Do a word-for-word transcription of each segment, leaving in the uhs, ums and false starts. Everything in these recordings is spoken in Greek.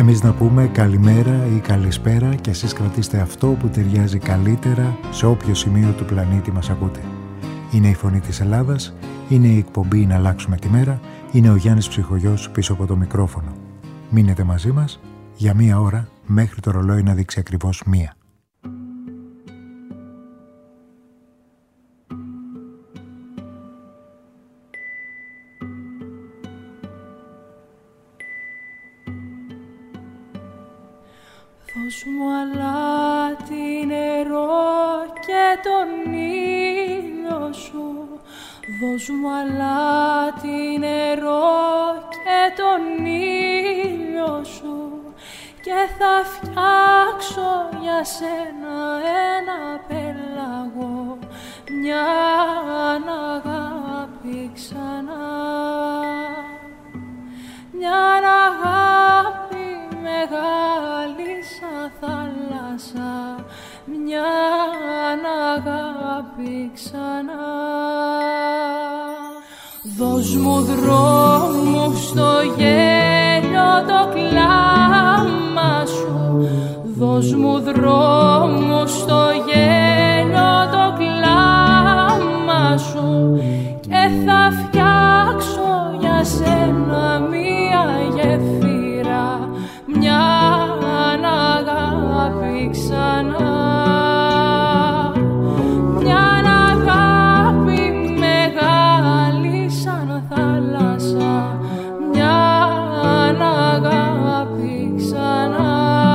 Εμείς να πούμε καλημέρα ή καλησπέρα και εσείς κρατήστε αυτό που ταιριάζει καλύτερα σε όποιο σημείο του πλανήτη μας ακούτε. Είναι η Φωνή της Ελλάδας, είναι η εκπομπή «Να αλλάξουμε τη μέρα», είναι ο Γιάννης Ψυχογιός πίσω από το μικρόφωνο. Μείνετε μαζί μας για μία ώρα μέχρι το ρολόι να δείξει ακριβώς μία. Δώσ' μου αλάτι νερό και τον ήλιο σου. Δώσ' μου αλάτι νερό και τον ήλιο σου. Και θα φτιάξω για σένα ένα πέλαγο, μια αγάπη ξανά. Μια αγάπη μεγάλη σαν θάλασσα, μια αγάπη ξανά. Δώσ' μου δρόμου στο γέλιο το κλάμα σου. Δώσ' μου δρόμου στο γέλιο το κλάμα σου. Και θα φτιάξω για σένα μία γεφύρα, μια αγάπη ξανά. Μια αγάπη μεγάλη σαν θάλασσα, μια αγάπη ξανά.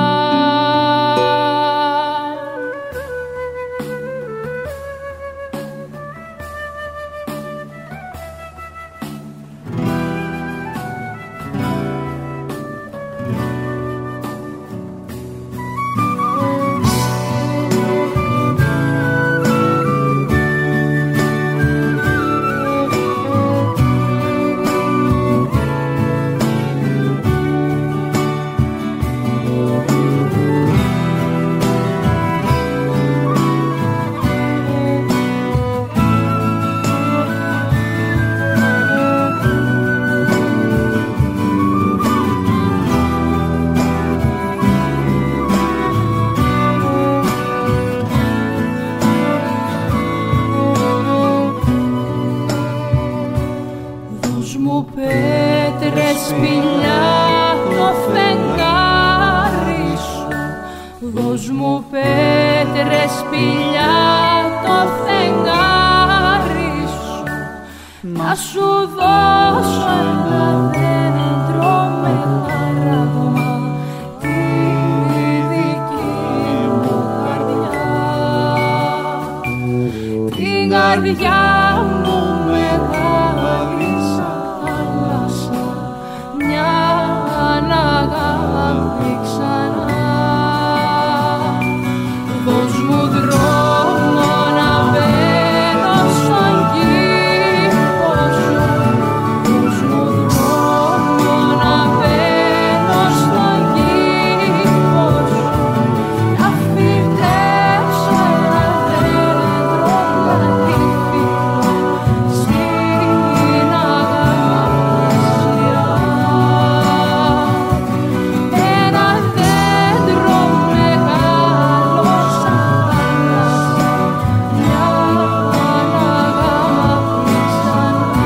Να σου δώσω ένα δέντρο με χαράγμα, τη δική μου καρδιά. Την καρδιά μου μεγάλη σαν θάλασσα, μια αγάπη ξανά. Δώσ' μου δρόμο να μπαίνω στον κήπο σου. Δώσ' μου δρόμο να μπαίνω στον κήπο σου. Να φυτέψω ένα δέντρο λατύφι στην αγάπησιά. Ένα δέντρο μεγάλο σαν θάλασσα, μια αγάπη ξανά.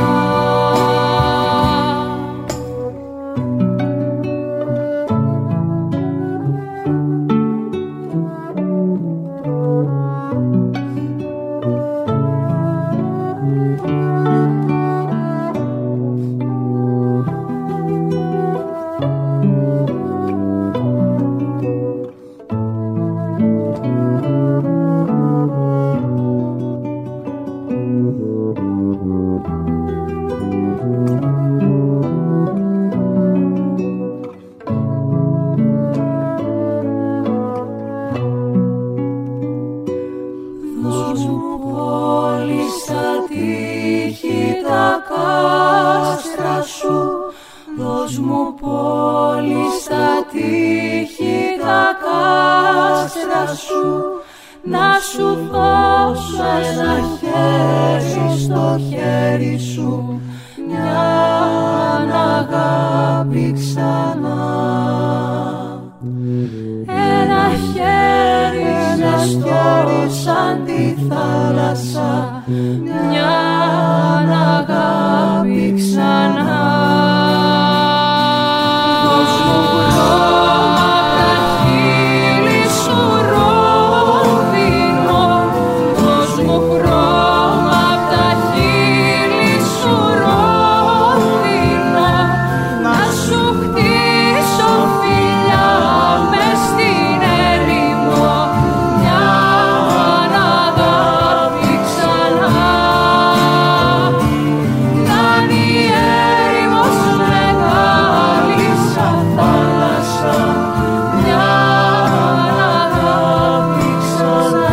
Δώσ' μου πόλη στα τείχη τα κάστρα σου. Δώσ' μου πόλη στα τείχη τα κάστρα σου. Να σου δώσω ένα χέρι στο χέρι σου, μια αγάπη ξανά. χέρια στο σαν τη θάλασσα μια αγάπη ξανά. Δώσ' μου χρώμα απ' τα χείλη σου ρόδινα, δώσ' μου χρώμα απ' τα χείλη σου ρόδινα, να σου χτίσω φιλιά μες στην έρημο μια αγάπη ξανά. Να είναι η έρημος μεγάλη σαν θάλασσα μια αγάπη ξανά.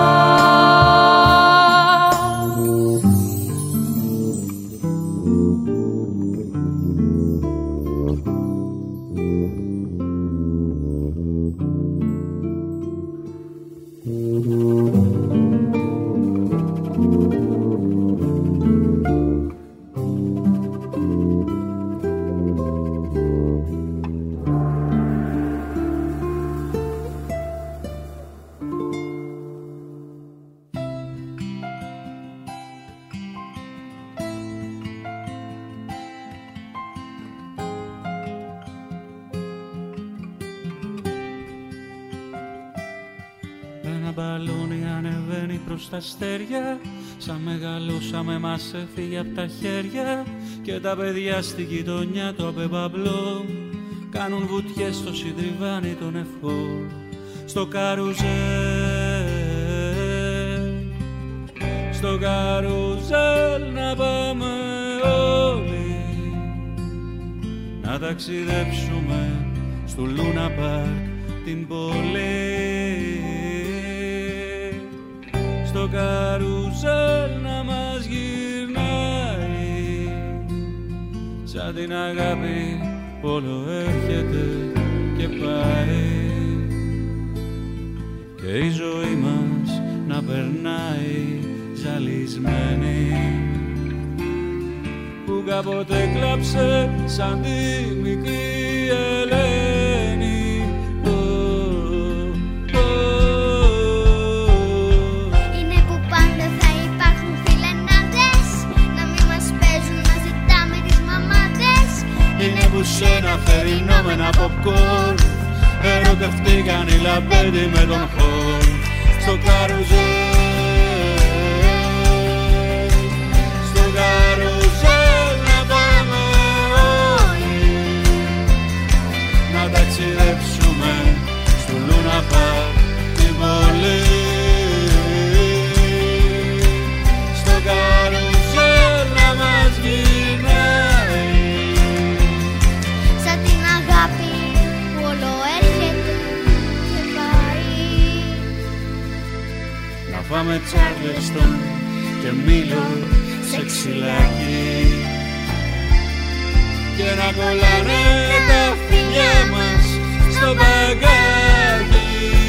Ένα μπαλόνι ανεβαίνει προς τα αστέρια, σαν μεγαλώσαμε μας έφυγε απ' τα χέρια, και τα παιδιά στη γειτονιά το απεμπαμπλό κάνουν βουτιές στο συντριβάνι των ευχών. Στο καρουζέλ, στο καρουζέλ να πάμε όλοι, να ταξιδέψουμε στο Λούνα Παρκ την πόλη. Στο καρουζέλ να μας γυρνάει, σαν την αγάπη όλο έρχεται και πάει, και η ζωή μας να περνάει ζαλισμένη, που κάποτε κλάψε σαν τη μικρή Ελένη. Που σε ένα θερινό με ένα popcorn ερωτευτήκαν οι λαμπέντι με τον χορν. Στο καρουζέλ, στο καρουζέλ να πάμε όλοι, να ταξιδέψουμε στο Λούνα Παρκ την πόλη. Στο καρουζέλ να μας γυρνάει, πάμε Τσάρλεστον και Μήλο σε ξυλάκι, και να κολλάνε τα φιλιά μας στο μπαγκάκι.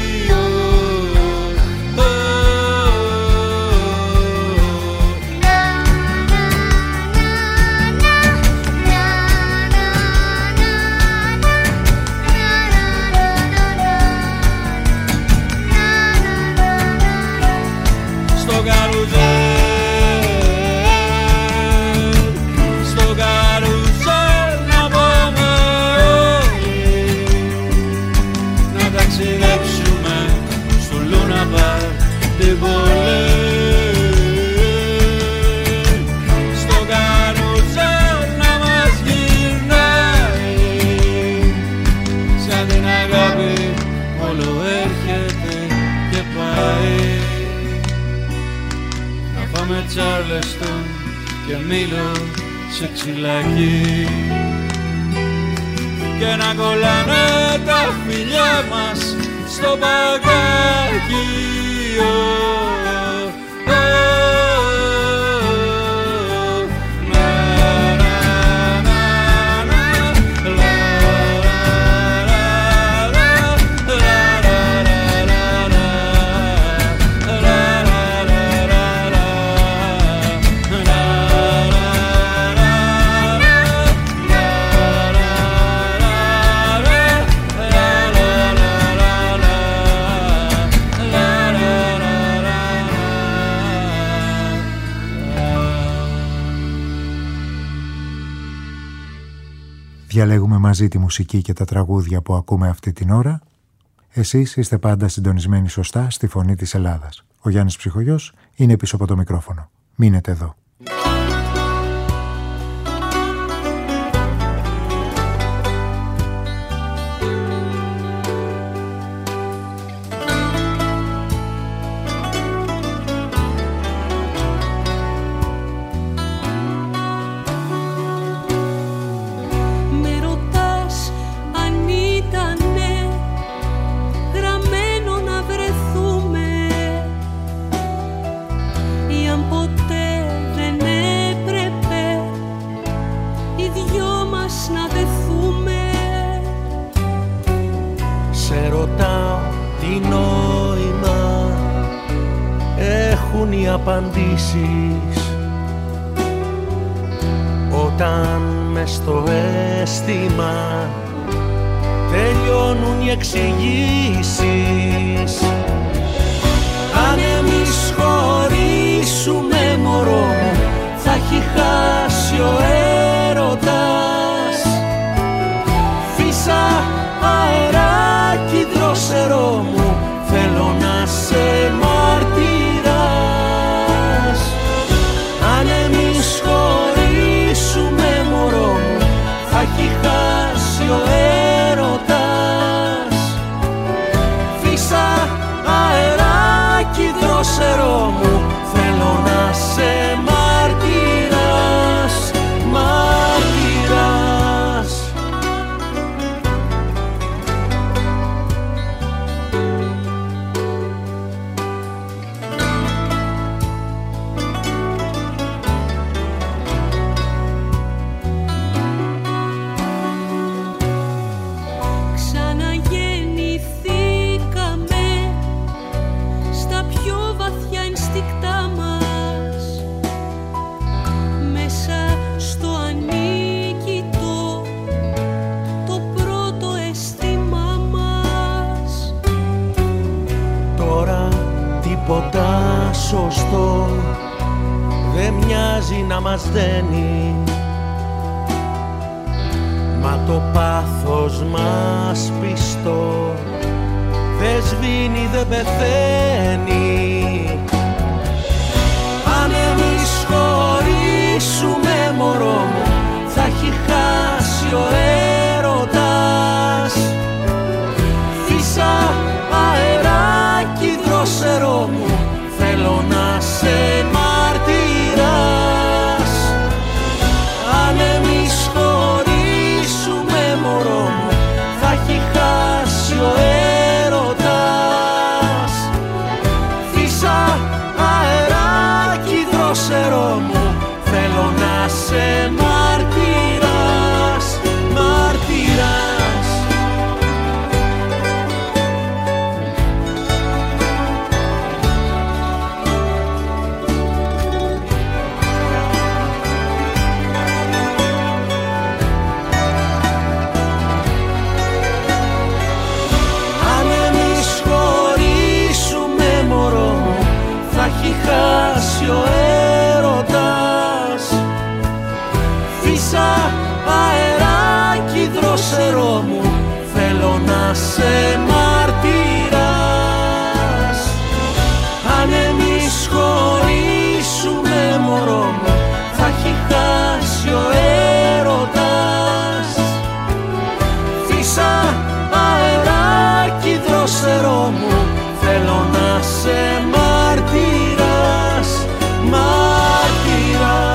Στο καρουζέλ, στο καρουζέλ να πάμε όλοι, να ταξιδέψουμε στο Λούνα Παρκ την πόλη. Στο καρουζέλ να μας γυρνάει, σαν την αγάπη όλο έρχεται και πάει. Με Τσάρλεστον και Μήλο σε ξυλάκι, και να κολλάνε τα φιλιά μας στο μπαγκάκι. Διαλέγουμε μαζί τη μουσική και τα τραγούδια που ακούμε αυτή την ώρα. Εσείς είστε πάντα συντονισμένοι σωστά στη φωνή της Ελλάδας. Ο Γιάννης Ψυχογιός είναι πίσω από το μικρόφωνο. Μείνετε εδώ. Απαντήσεις όταν μες στο αίσθημα τελειώνουν οι εξηγήσεις. Αν εμείς χωρίσουμε μωρό μου, θα έχει χάσει ο έρωτας. Φύσα αεράκι δρόσερό μου, θέλω να σε μαρτυράς. Αν εμείς χωρίσουμε μωρό μου, θα έχει χάσει ο έρωτας. Φύσα αεράκι δρόσερό μου, θέλω να σε μαρτυράς, μαρτυράς. Σωστό δεν μοιάζει να μας δένει, μα το πάθος μας πιστό δεν σβήνει, δεν πεθαίνει. Αν εμείς χωρίσουμε μωρό μου, θα έχει χάσει ο έρωτας. Φύσα αεράκι δρόσερό μου, θέλω να σε μαρτυράς. Αν εμείς χωρίσουμε μωρό μου, θα έχει χάσει ο έρωτας. Φύσα αεράκι δρόσερό μου, θέλω να σε μαρτυράς, μαρτυράς. Έχει χάσει ο έρωτας. Φύσα αεράκι δρόσερό μου, θέλω να σε μαρτυράς. Αν εμείς χωρίσουμε μωρό μου, θα έχει χάσει ο έρωτας. Φύσα αεράκι δρόσερό μου, θέλω να σε μαρτυράς, μαρτυράς.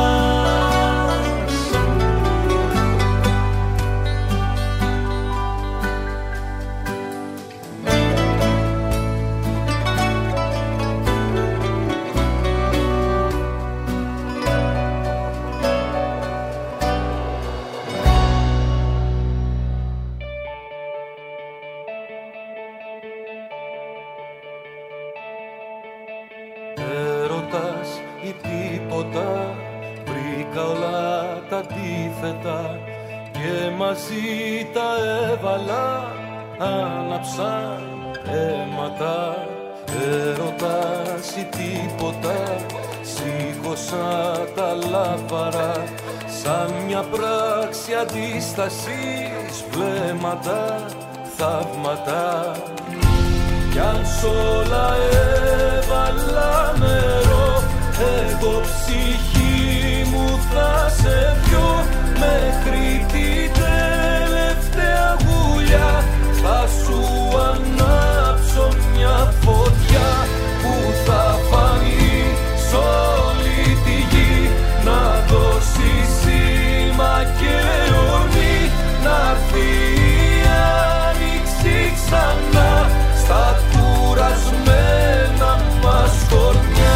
Έρωτας ή τίποτα, βρήκα όλα τα αντίθετα και μαζί τα έβαλα, άναψαν αίματα. Έρωτας ή τίποτα, σήκωσα τα λάβαρα, σαν μια πράξη αντίστασης, βλέμματα, θαύματα. Κι αν σ' όλα έβαλα νερό, εγώ ψυχή μου θα σε πιω, μέχρι την τελευταία γουλιά θα σου ανάψω μια φωτιά που θα φανεί σ' όλη τη γη, να δώσει σήμα και ορμή, να'ρθεί η άνοιξη ξανά στα κουρασμένα μας χωριά.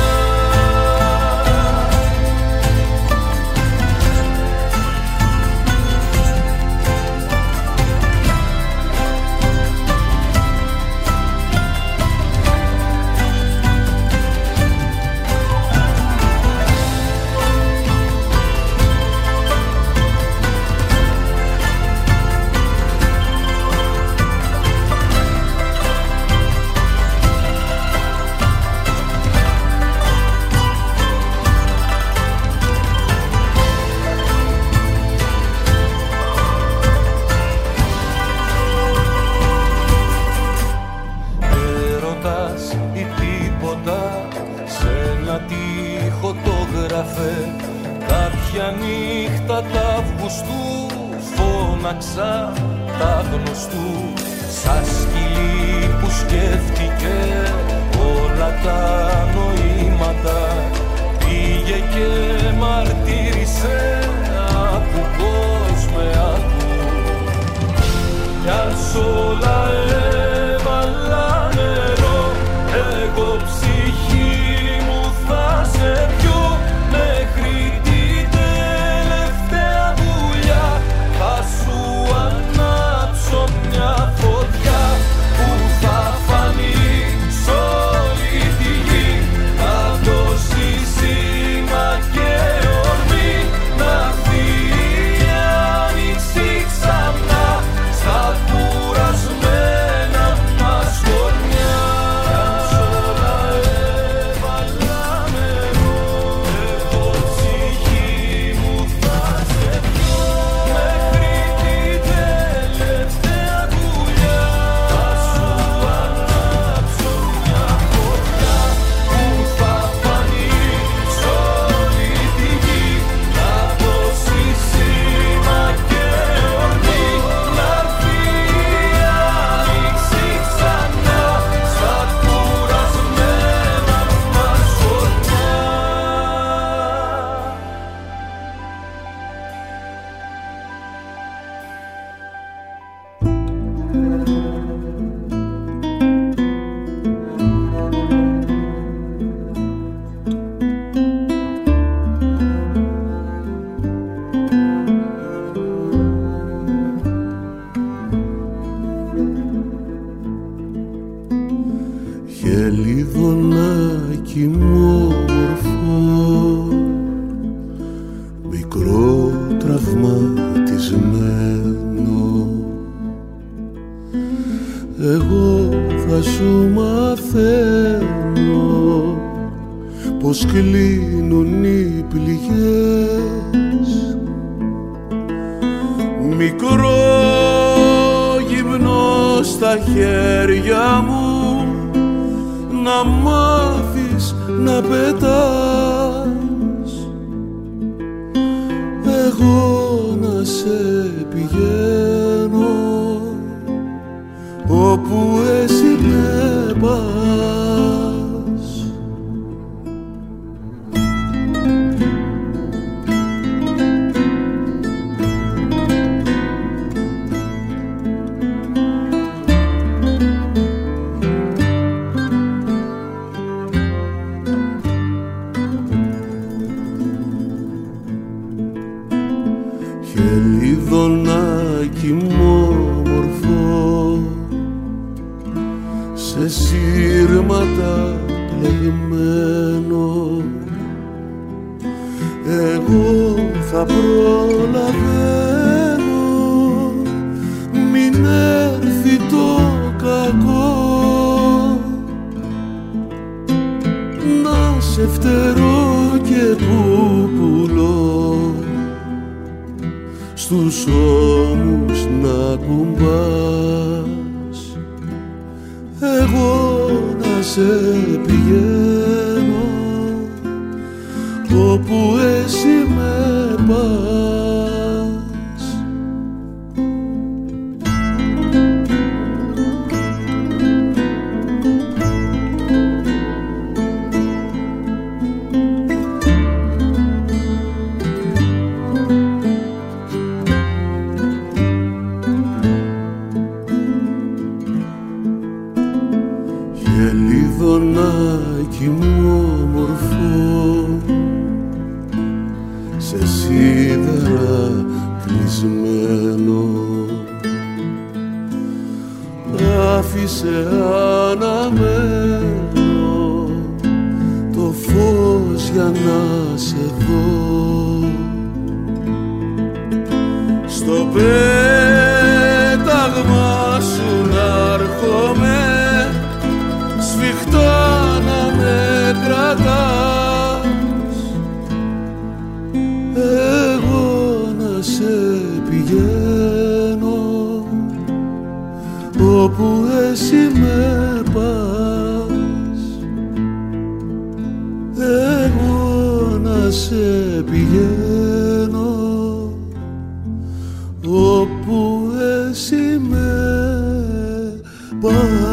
Κάποια νύχτα τα Αυγουστού φώναξα τα γνωστού, σαν σκυλί που σκέφτηκε όλα τα νοήματα. Πήγε και μαρτύρησε, άκου πως με άκου. Κι αν σ' όλα έβαλα νερό, εγώ ψυχή μου θα σε πιω, μέχρι την τελευταία βουλιά θα σου ανάψω μια φωτιά που θα φανεί σ' όλη τη γη, θα δώσει σήμα και ορμή, να'ρθεί η άνοιξη ξανά στα κουρασμένα μας χωριά. Χελιδονάκι μου όμορφο, μικρό τραυματισμένο, εγώ θα σου μαθαίνω πως κλείνουν οι πληγές. Μικρό γυμνό στα χέρια μου, να μάθεις να πετάς, εγώ να σε πηγαίνω όπου εσύ με πας. Χελιδονάκι μου όμορφο, σε σύρματα πλεγμένο, εγώ θα προλαβαίνω, μην έρθει το κακό, να σε φτερώ και που πουλώ σε πηγαίνω όπου εσύ με πας. Γελίδωνάκι μου όμορφο σε σίδερα κλεισμένο, άφησε αναμένο το φως για να σε δω. Στο πέταγμα σου να'ρχόμαι, σφιχτά να με κρατάς, εγώ να σε πηγαίνω όπου εσύ με πας, εγώ να σε πηγαίνω όπου εσύ με πας.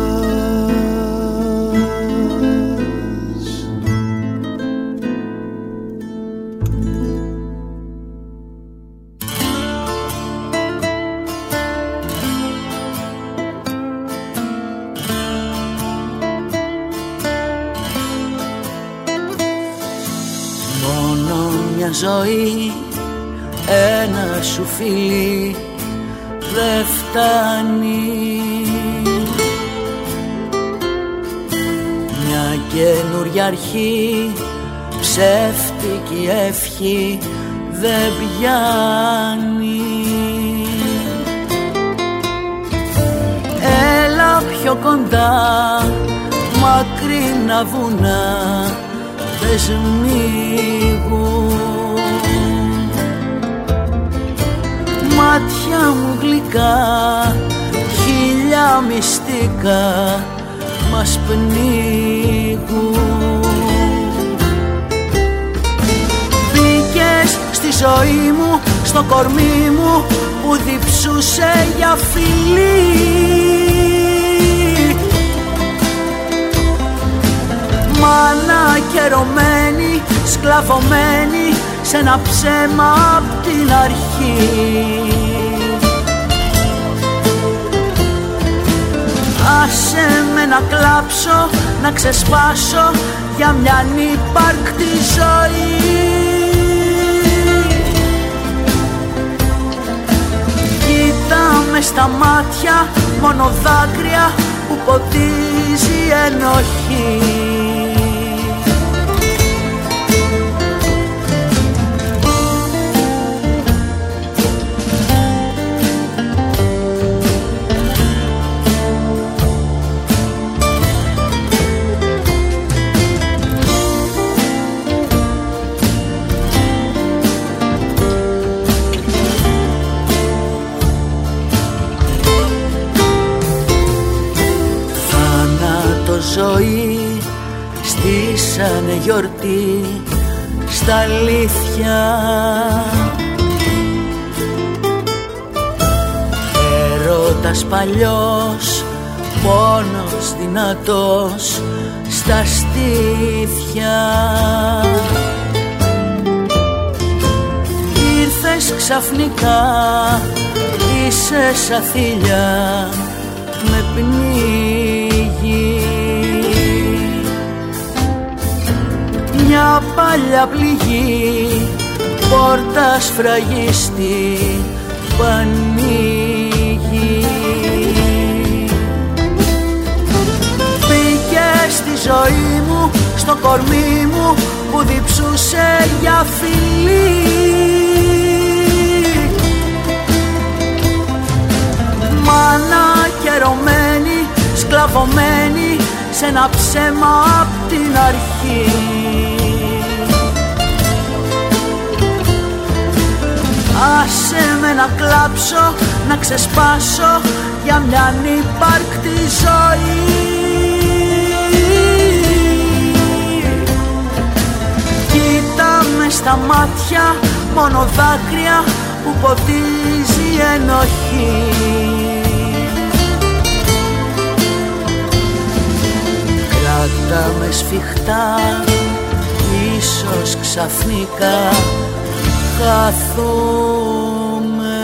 Ζωή, ένα σου φίλι δε φτάνει, μια καινούρια αρχή, ψεύτικη ευχή δεν πιάνει. Έλα πιο κοντά, μακρινά βουνά δεν σμίγουν, μάτια μου γλυκά, χίλια μυστικά μας πνίγουν. Μπήκες στη ζωή μου, στο κορμί μου που διψούσε για φιλί, μάνα καιρωμένη, σκλαβωμένη σε ένα ψέμα απ' την αρχή. Άσε με να κλάψω, να ξεσπάσω για μια ανύπαρκτη ζωή. Κοίτα με στα μάτια, μόνο δάκρυα που ποτίζει ενοχή. Ζωή στήσανε γιορτή στα αλήθεια, έρωτας παλιός, πόνος δυνατός στα στήθια. Ήρθες ξαφνικά, είσαι σαν θηλιά με πνίγει. Μια παλιά πληγή, πόρτα σφραγίστη που ανοίγει. Μπήκες στη ζωή μου, στο κορμί μου που διψούσε για φιλί. Μάνα καιρωμένη, σκλαβωμένη σε ένα ψέμα απ' την αρχή. Άσε με να κλάψω, να ξεσπάσω για μια ανύπαρκτη ζωή. στα μάτια μόνο δάκρυα που ποτίζει ενοχή. Κράτα με σφιχτά, ίσως ξαφνικά χαθούμε.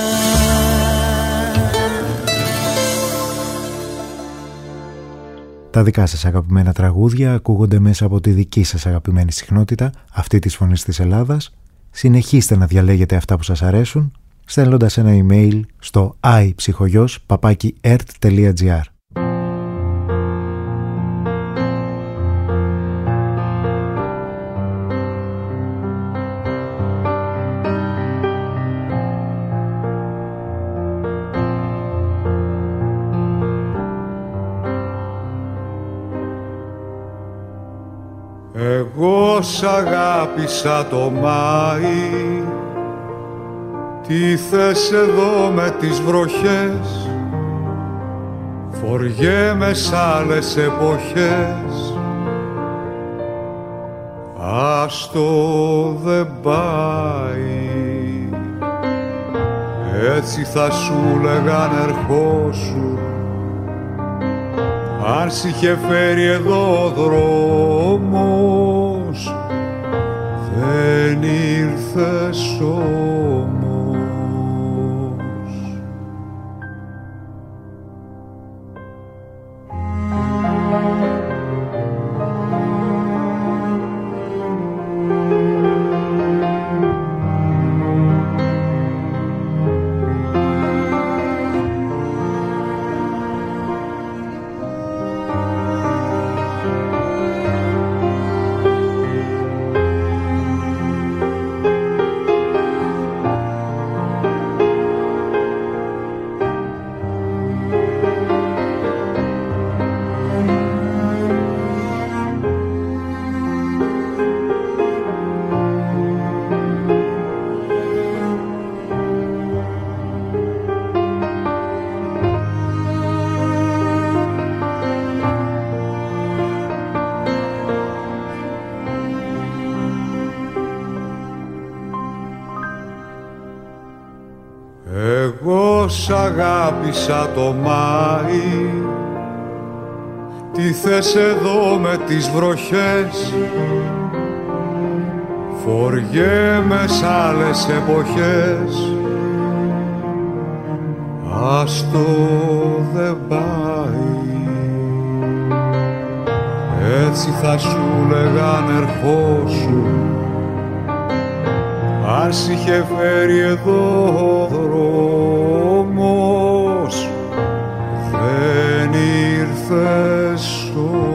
Τα δικά σας αγαπημένα τραγούδια ακούγονται μέσα από τη δική σας αγαπημένη συχνότητα, αυτή της Φωνής της Ελλάδας. Συνεχίστε να διαλέγετε αυτά που σας αρέσουν, στέλνοντας ένα email στο iψυχογιός παπάκι ερτ τελεία τζι άρ. Εγώ σ' αγάπησα το Μάη, τι θες εδώ με τις βροχές, φοριέμαι σ' άλλες εποχές, άστο δεν πάει. Έτσι θα σου λέγαν ερχόσου, αν σ' είχε φέρει εδώ ο δρόμος, δεν ήρθες όμως. Σ' αγάπησα το Μάη, τι θες εδώ με τις βροχές, φοριέμαι σ' άλλες εποχές, άστο δεν πάει. Έτσι θα σου λέγαν ερχόσου, αν σ' είχε φέρει εδώ ο δρόμος, δεν ήρθες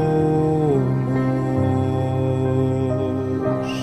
όμως.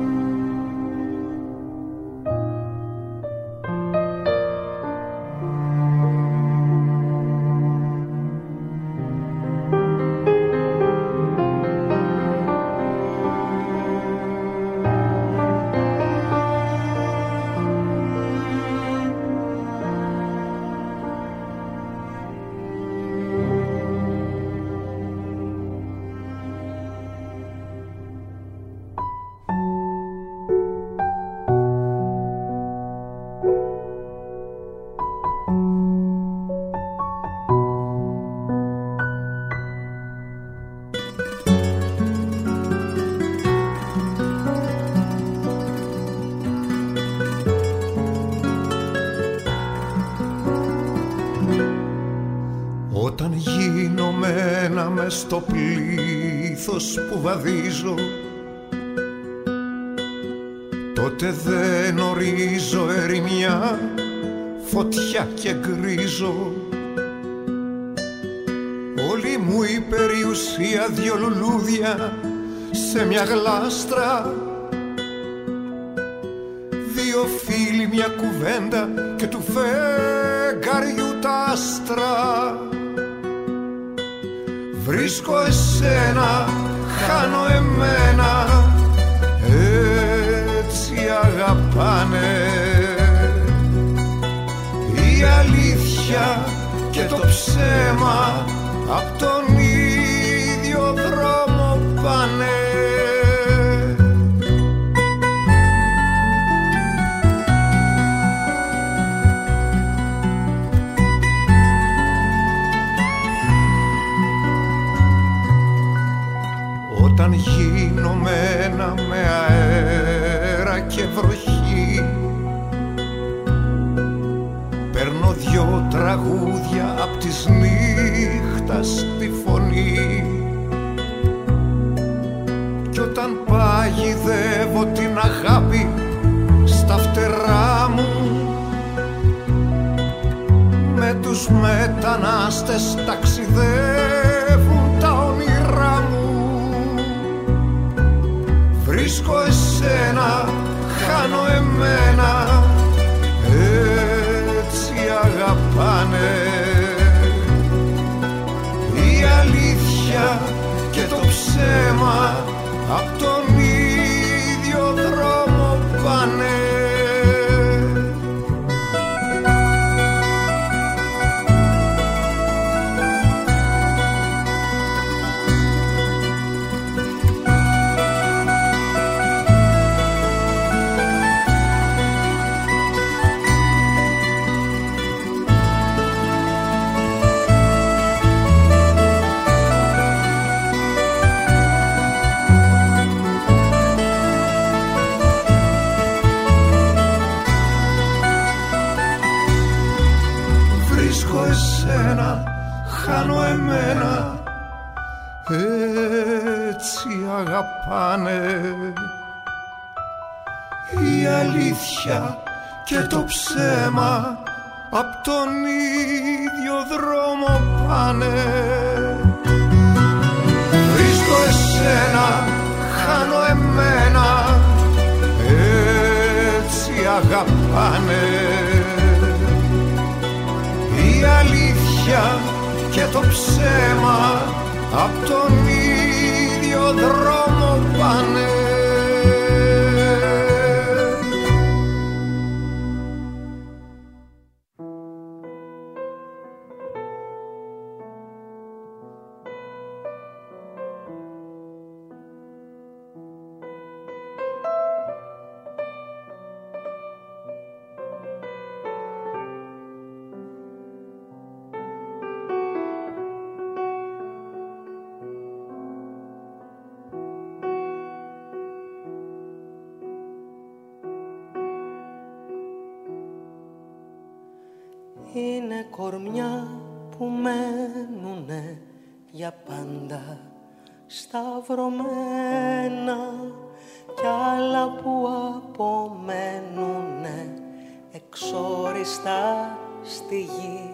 Στο πλήθος που βαδίζω, τότε δεν ορίζω ερημιά, φωτιά και γκρίζω. Όλη μου η περιουσία δυο λουλούδια σε μια γλάστρα, δύο φίλοι μια κουβέντα και του φεγγαριού τα άστρα. Βρίσκω εσένα, χάνω εμένα, έτσι αγαπάνε. Η αλήθεια και το ψέμα απ' τον ίδιο δρόμο πάνε. όταν γίνομαι ένα με αέρα και βροχή, παίρνω δυο τραγούδια απ' της νύχτας τη φωνή, κι όταν παγιδεύω την αγάπη στα φτερά μου, με τους μετανάστες ταξιδεύουν τα όνειρά μου. Βρίσκω εσένα, χάνω εμένα, έτσι αγαπάνε. Η αλήθεια και το ψέμα απ' τον ίδιο δρόμο πάνε. Χάνω εμένα, έτσι αγαπάνε. Η αλήθεια και το ψέμα απ' τον ίδιο δρόμο πάνε. Βρίσκω εσένα, χάνω εμένα, έτσι αγαπάνε. Η αλήθεια και το ψέμα απ' τον ίδιο δρόμο πάνε. Είναι κορμιά που μένουνε για πάντα σταυρωμένα, κι άλλα που απομένουνε εξόριστα στη γη.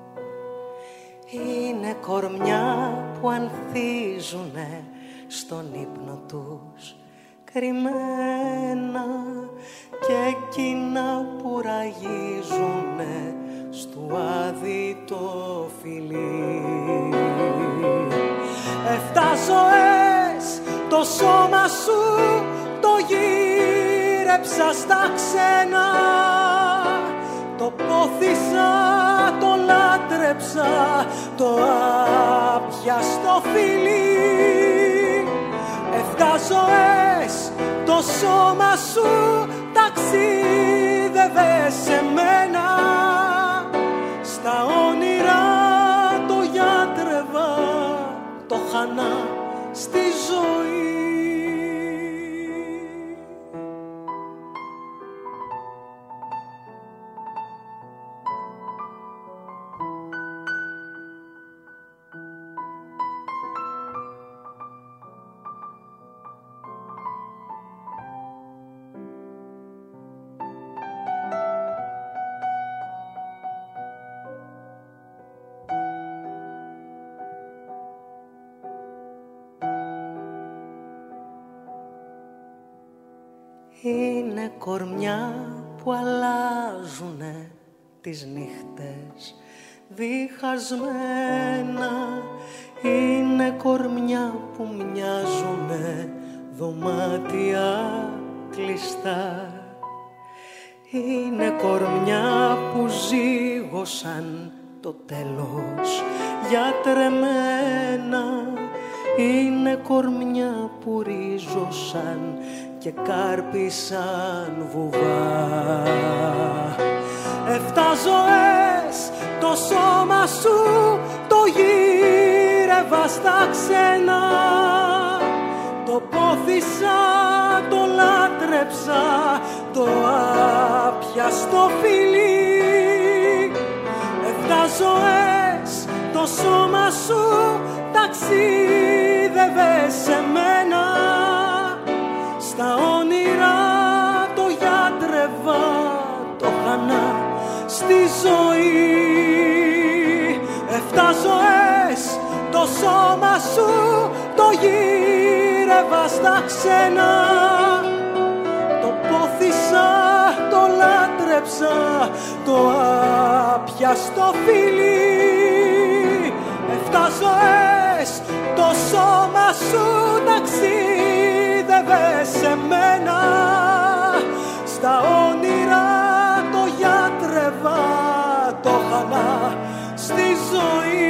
Είναι κορμιά που ανθίζουνε στον ύπνο τους κρυμμένα, και εκείνα που ραγίζουνε στου άδει το φιλί. Εφτά ζωές το σώμα σου το γύρεψα στα ξένα, το πόθησα, το λάτρεψα, το άπιαστο φιλί. Εφτά ζωές το σώμα σου ταξίδευε σε μένα, στα όνειρα το γιατρεύα, το χανά στη ζωή. Είναι κορμιά που αλλάζουνε τις νύχτες διχασμένα, είναι κορμιά που μοιάζουνε δωμάτια κλειστά, είναι κορμιά που ζήγωσαν το τέλος γιατρεμένα, είναι κορμιά που ρίζωσαν και κάρπισαν βουβά. Εφτά ζωές το σώμα σου το γύρευα στα ξένα, πόθησα, το λάτρεψα, το άπιαστο φιλί. Εφτά ζωές το σώμα σου ταξίδευε σε μένα. Στα όνειρα το γιατρεύα, το χανά στη ζωή. Εφτά ζωές το σώμα σου το γύρευα στα ξένα. Το πόθησα, το λάτρεψα, το άπιαστο φιλί. Εφτά ζωές το σώμα σου ταξίδευε σε μένα. Στα όνειρα το γιατρεύα, το χανά στη ζωή.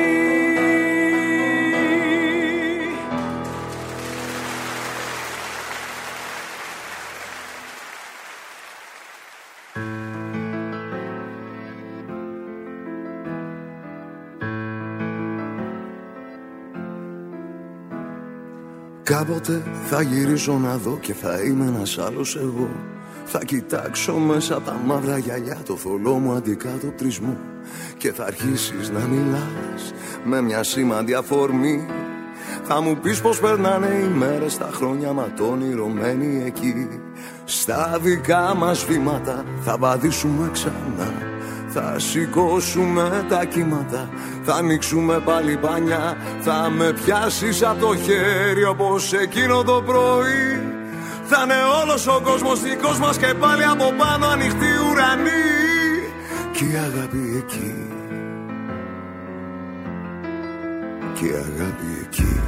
Κάποτε θα γυρίσω να δω και θα είμαι ένας άλλος εγώ. Θα κοιτάξω μέσα από τα μαύρα γυαλιά το θολό μου αντικατοπτρισμό και θα αρχίσεις να μιλάς με μια σήμαντη αφορμή. Θα μου πεις πως περνάνε οι μέρες, τα χρόνια ματώνυρωμένοι εκεί. Στα δικά μας βήματα θα βαδίσουμε ξανά. Θα σηκώσουμε τα κύματα, θα ανοίξουμε πάλι πανιά. Θα με πιάσεις από το χέρι όπως εκείνο το πρωί. Θα είναι όλος ο κόσμος δικός μας και πάλι από πάνω ανοιχτή ουρανή. Κι η αγάπη εκεί, κι η αγάπη εκεί.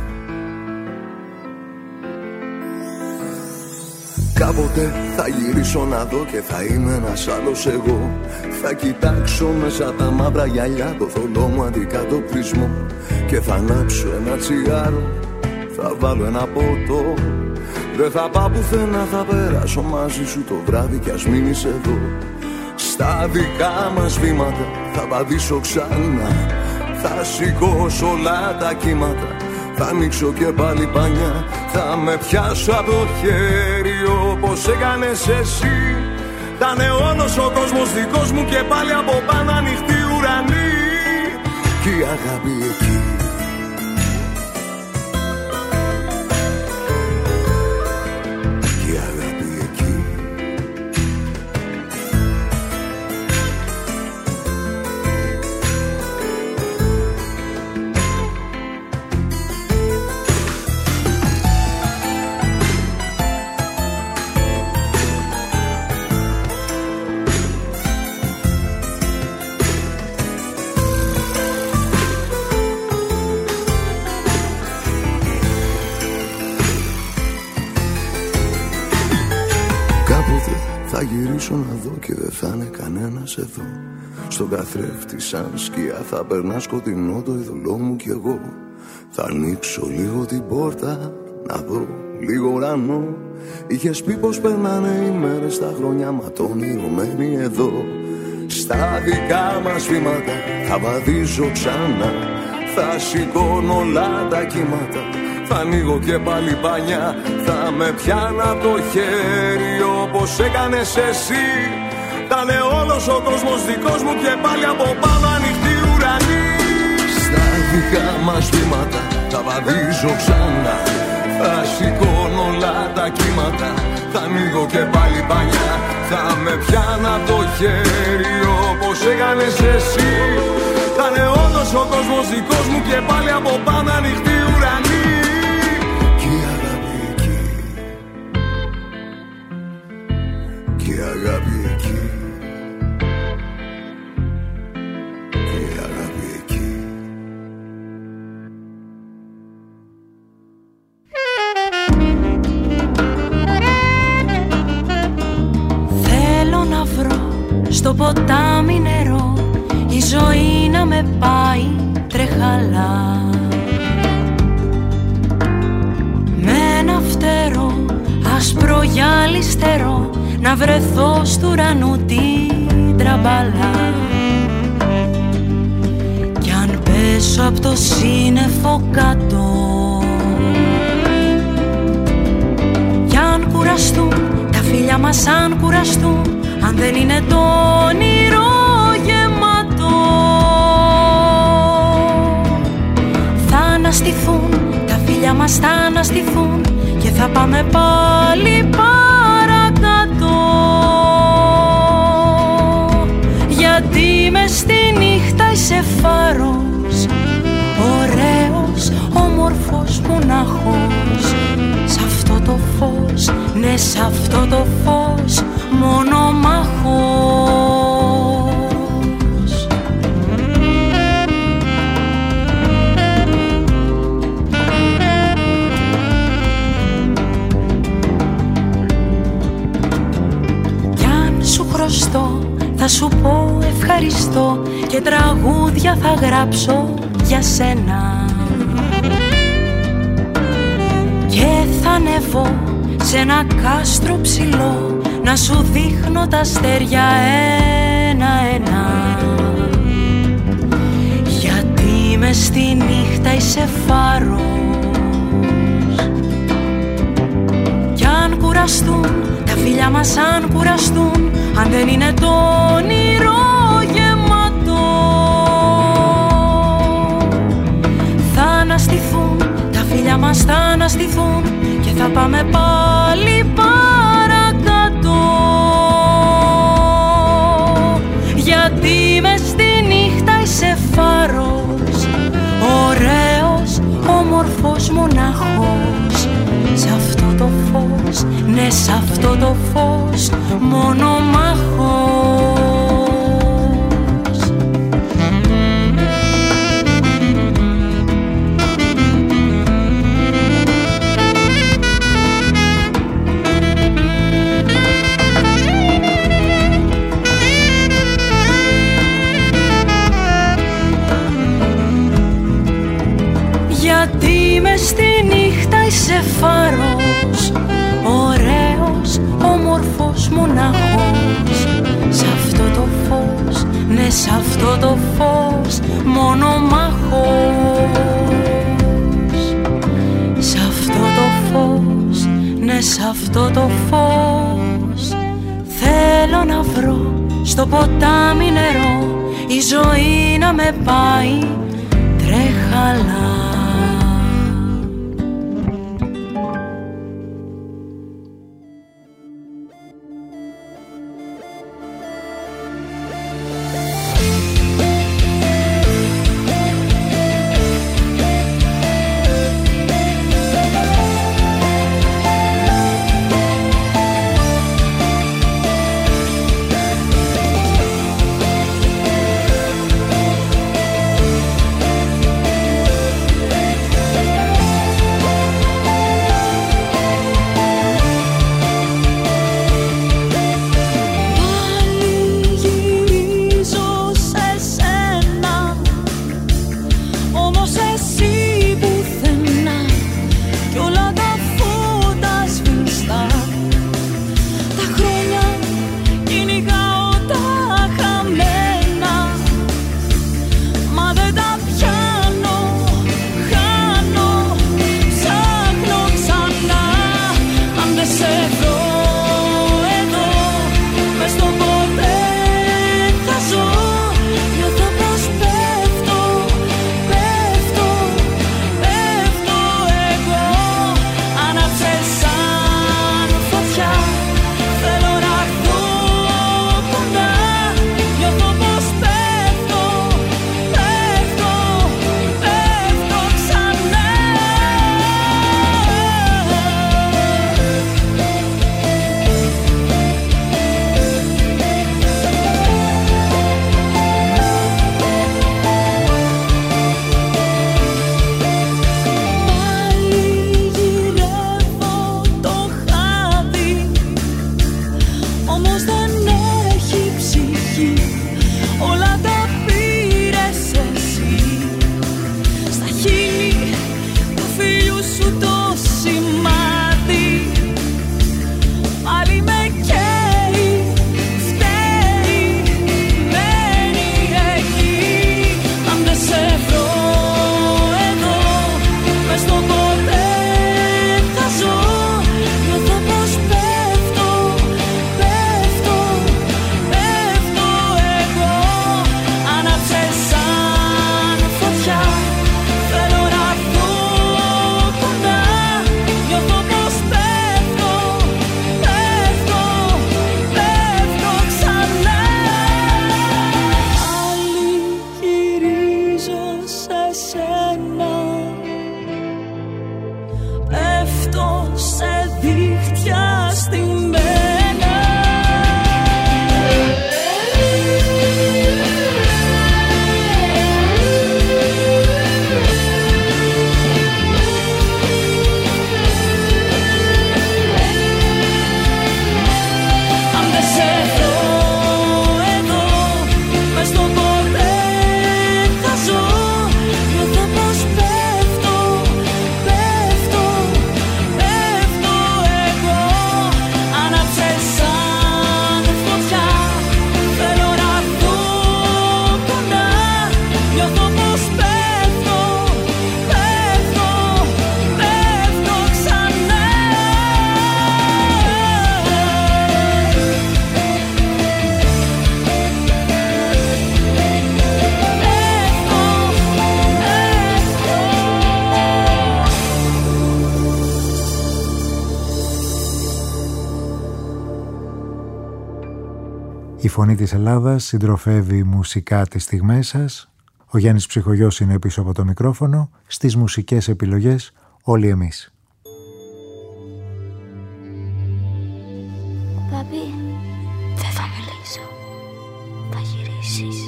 Κάποτε θα γυρίσω να δω και θα είμαι ένας άλλος εγώ. Θα κοιτάξω μέσα από τα μαύρα γυαλιά το θολό μου αντικατοπτρισμό και θα ανάψω ένα τσιγάρο, θα βάλω ένα ποτό. Δεν θα πάω πουθενά, θα περάσω μαζί σου το βράδυ κι ας μείνεις εδώ. Στα δικά μας βήματα θα βαδίσω ξανά. Θα σηκώσω όλα τα κύματα, θα ανοίξω και πάλι πανιά. Θα με πιάσω από το χέρι όπως έκανες εσύ. Θα είναι όλος ο κόσμος δικός μου και πάλι από πάνω ανοιχτή ουρανή. Κι η αγάπη εκεί, κι η αγάπη εκεί. Θα γυρίσω να δω και δεν θα είναι κανένας εδώ. Στον καθρέφτη σαν σκιά θα περνά σκοτεινό το ειδωλό μου κι εγώ. Θα ανοίξω λίγο την πόρτα να δω λίγο ουρανό. Είχες πει πως περνάνε οι μέρες, τα χρόνια ματώνυρωμένοι εδώ. Στα δικά μας βήματα θα βαδίζω ξανά. Θα σηκώνω όλα τα κύματα, θα ανοίγω και πάλι πανιά. Θα με πιάνω από το χέρι όπως έκανες εσύ. Θα είναι όλος ο κόσμος δικός μου και πάλι από πάνω ανοιχτή ουρανή. Στα δικά μας βήματα θα βαδίζω ξανά. Θα σηκώνω όλα τα κύματα, θα ανοίγω και πάλι πανιά. Θα με πιάνω από το χέρι όπως έκανες εσύ. Θα είναι όλος ο κόσμος δικός μου και πάλι από πάνω ανοιχτή ουρανή. Αγάπη εκεί, και η αγάπη εκεί. Θέλω να βρω στο ποτάμι νερό, η ζωή να με πάει τρεχαλά. Με ένα φτερό άσπρο γυάλι στερό, να βρεθώ στου ουρανού την τραμπαλά. Κι αν πέσω απ' το σύννεφο κάτω, φιλιά μας αν κουραστούν, αν δεν είναι το όνειρο γεμάτο, θα αναστηθούν, τα φιλιά μας θα αναστηθούν και θα πάμε πάλι παρακάτω. Γιατί μες στη νύχτα είσαι φάρος, ωραίος, όμορφος, μονάχος, σ' αυτό το φως, ναι σ' αυτό το φως, μονομάχος. Κι αν σου χρωστώ θα σου πω ευχαριστώ και τραγούδια θα γράψω για σένα και θα ανεβώ σε ένα κάστρο ψηλό να σου δείχνω τα αστέρια ένα-ένα. Γιατί μες στη νύχτα είσαι φάρος, κι αν κουραστούν τα φιλιά μας, αν κουραστούν, αν δεν είναι το όνειρο γεμάτο, θα αναστηθούν, τα φιλιά μας θα αναστηθούν και θα πάμε πάλι παρακάτω. Γιατί μες στη νύχτα είσαι φάρος, ωραίος, όμορφος, μονάχος, σ' αυτό το φως, ναι σ' αυτό το φως, μονομάχος. Γιατί μες στη νύχτα είσαι φάρος, ωραίος, όμορφος, μονάχος, σ' αυτό το φως, ναι σ' αυτό το φως, μονομάχος. Σ' αυτό το φως, ναι σ' αυτό το φως, θέλω να βρω στο ποτάμι νερό, η ζωή να με πάει τρέχαλα. Η φωνή της Ελλάδας συντροφεύει μουσικά τις στιγμές σας. Ο Γιάννης Ψυχογιός είναι πίσω από το μικρόφωνο. Στις μουσικές επιλογές όλοι εμείς. Παπί, δεν θα μιλήσω. Θα γυρίσεις.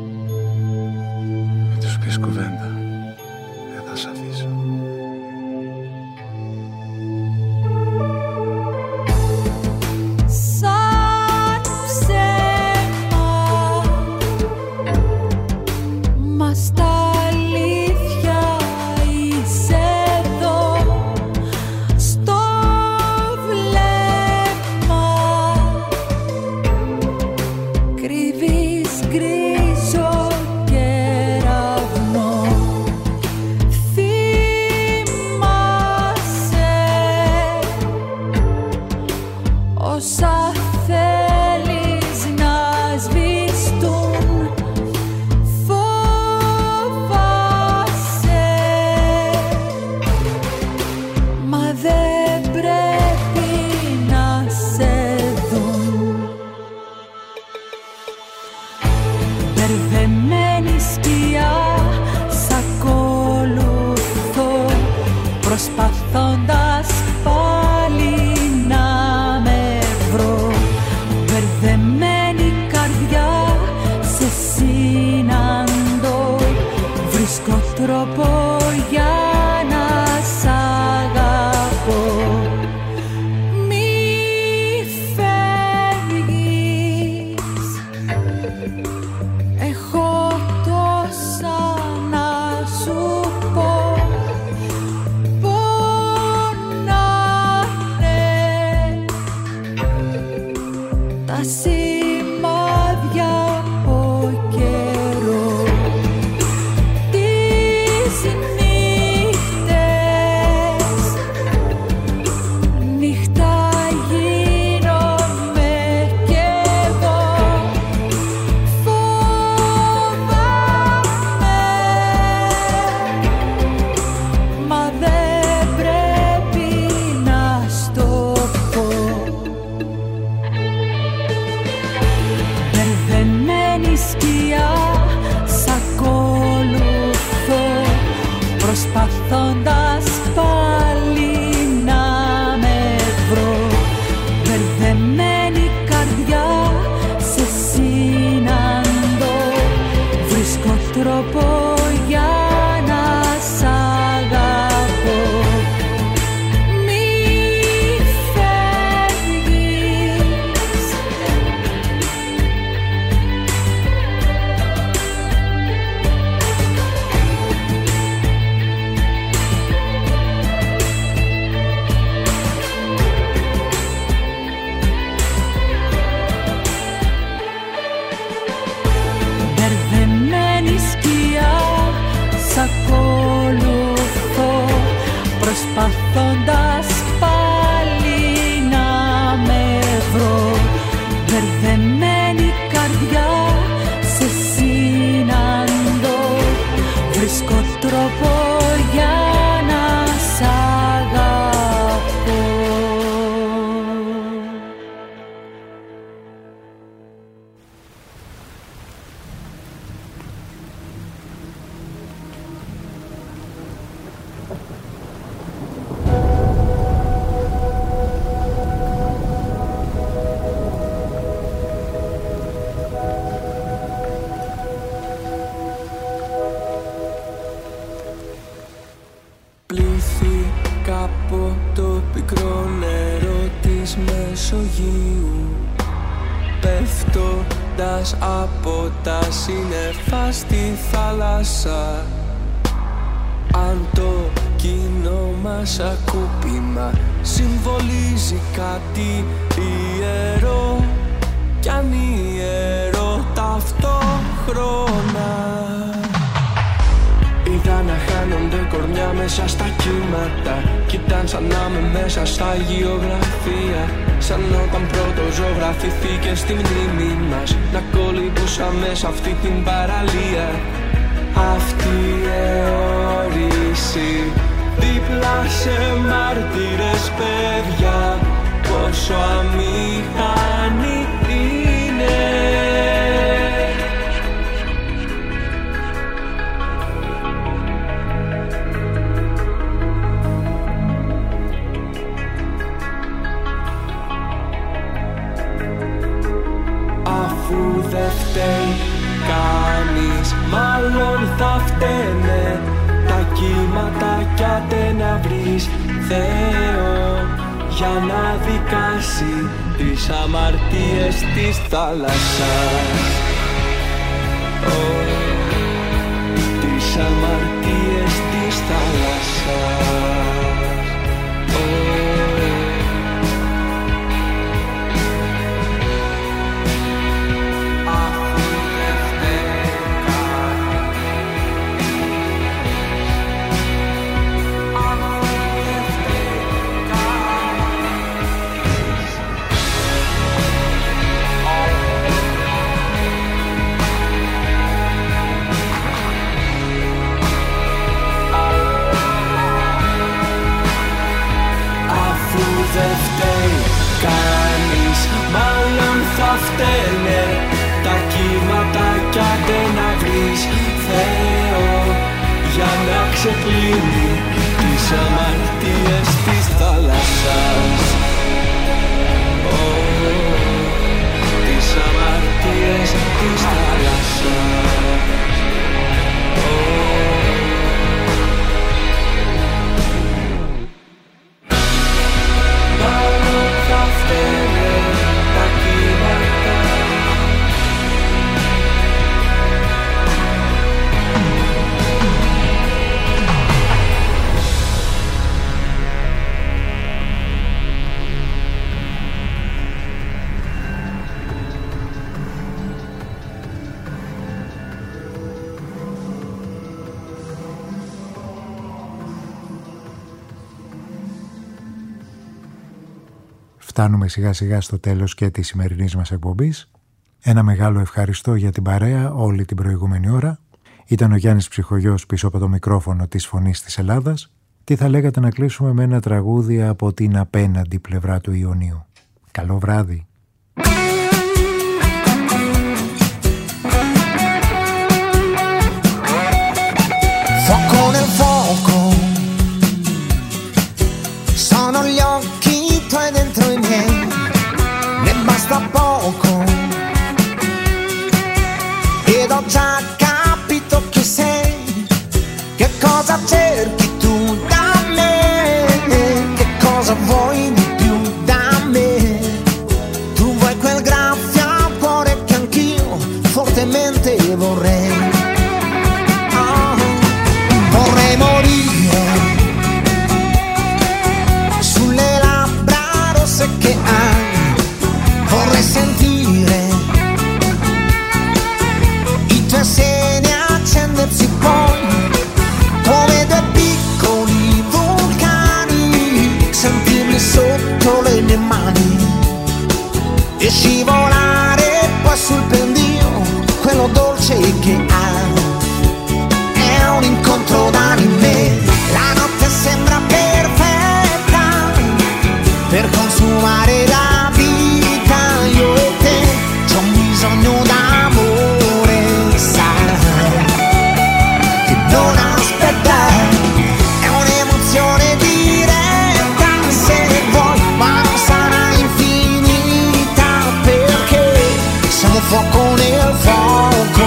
Θα τους πεις κουβέντα. Δεν θα σ' αφήσω. Από τα σύννεφα στη θάλασσα, αν το κοινό μας ακούπημα συμβολίζει κάτι ιερό κι ανιερό ταυτόχρονα. Είδα να χάνονται κορμιά μέσα στα κύματα κι ήταν σαν να είμαι μέσα στα γεωγραφία. Σαν όταν πρώτο ζωγραφηθήκε στη μνήμη μας, να κολυμπούσαμε σε αυτή την παραλία. Αυτή η αιώρηση δίπλα σε μάρτυρες παιδιά, πόσο αμήχανη είναι. βρεις Θεό για να δικάσει τις αμαρτίες της θάλασσας. Oh, τις αμαρτίες της θάλασσας. Θα φταίνε τα κύματα κι άντε να βρεις Θεό για να ξεπλύνει τις αμαρτίες της θάλασσας. Oh, τις αμαρτίες της θάλασσας. Oh. Μάλλον θα φταίνε τα κύματα. Φτάνουμε σιγά σιγά στο τέλος και της σημερινής μας εκπομπής. Ένα μεγάλο ευχαριστώ για την παρέα όλη την προηγούμενη ώρα. Ήταν ο Γιάννης Ψυχογιός πίσω από το μικρόφωνο της Φωνής της Ελλάδας. Τι θα λέγατε να κλείσουμε με ένα τραγούδι από την απέναντι πλευρά του Ιωνίου. Καλό βράδυ. Fuoco nel fuoco, sono gli occhi tuoi dentro i miei, ne basta poco, ed ho già capito chi sei, che cosa cerchi tu da me, che cosa vuoi di più da me, tu vuoi quel graffio al cuore che anch'io fortemente vorrei. Vorrei morire sulle labbra rosse che hai, vorrei sentire i tuoi seni accendersi poi come due piccoli vulcani, sentirli sotto le mie mani e scivolare poi sul pendio, quello dolce che hai. Un incontro d'anime, la notte sembra perfetta per consumare la vita, io e te, c'ho un bisogno d'amore, sai, che non aspettare, è un'emozione diretta se vuoi, ma non sarà infinita perché siamo fuoco nel fuoco.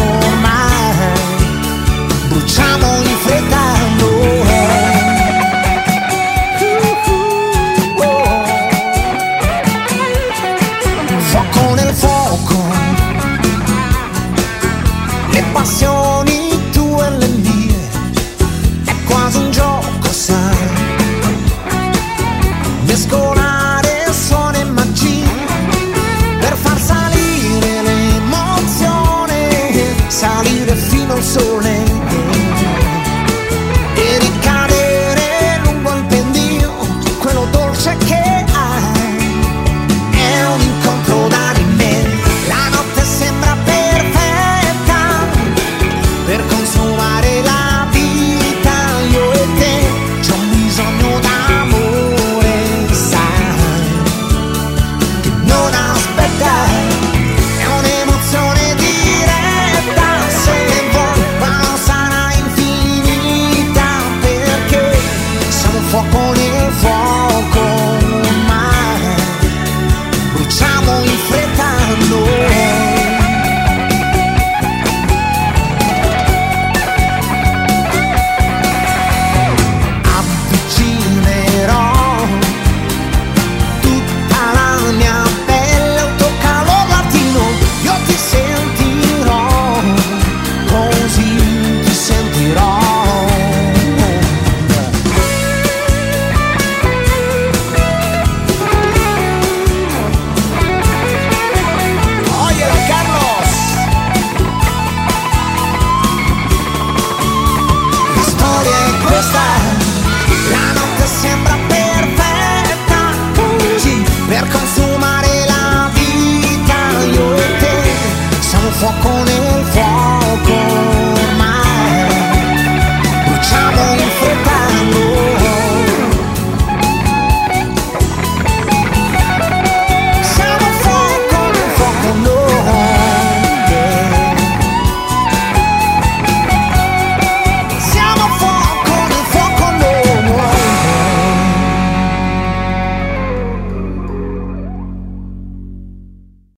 Bruciamo in fretta, no. Fuoco nel fuoco, le passioni tue e le mie, è quasi un gioco, sai, mescolare